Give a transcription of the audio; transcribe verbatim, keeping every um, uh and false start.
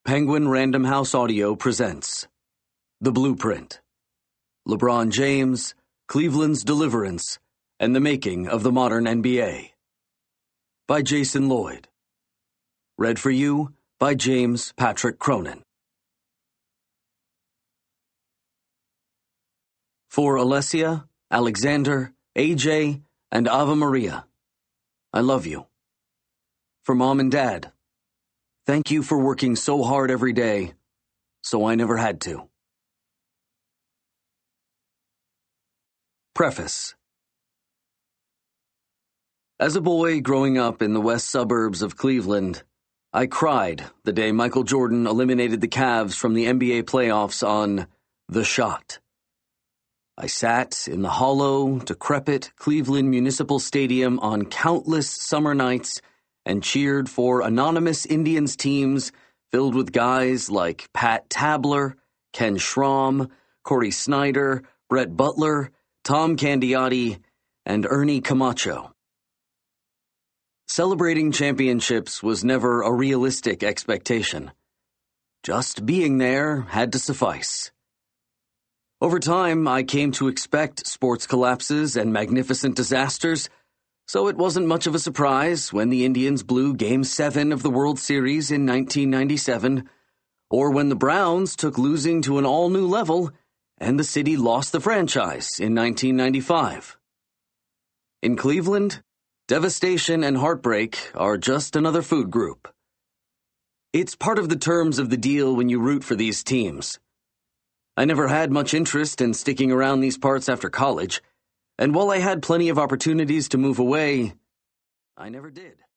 Penguin Random House Audio presents The Blueprint, LeBron James, Cleveland's Deliverance, and the Making of the Modern N B A. By Jason Lloyd. Read for you by James Patrick Cronin. For Alessia, Alexander, A J, and Ava Maria, I love you. For Mom and Dad, thank you for working so hard every day, so I never had to. Preface. As a boy growing up in the west suburbs of Cleveland, I cried the day Michael Jordan eliminated the Cavs from the N B A playoffs on The Shot. I sat in the hollow, decrepit Cleveland Municipal Stadium on countless summer nights and cheered for anonymous Indians teams filled with guys like Pat Tabler, Ken Schramm, Corey Snyder, Brett Butler, Tom Candiotti, and Ernie Camacho. Celebrating championships was never a realistic expectation. Just being there had to suffice. Over time, I came to expect sports collapses and magnificent disasters, so it wasn't much of a surprise when the Indians blew Game seven of the World Series in nineteen ninety-seven, or when the Browns took losing to an all-new level and the city lost the franchise in nineteen ninety-five. In Cleveland, devastation and heartbreak are just another food group. It's part of the terms of the deal when you root for these teams. I never had much interest in sticking around these parts after college, and while I had plenty of opportunities to move away, I never did.